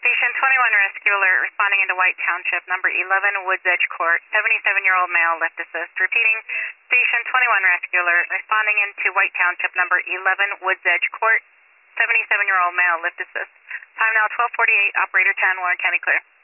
Station 21 Rescue Alert responding into White Township, number 11 Woods Edge Court, 77-year-old male, lift assist. Repeating, Station 21 Rescue Alert responding into White Township, number 11 Woods Edge Court, 77-year-old male, lift assist. Time now 12:48, operator 10, Warren County clear.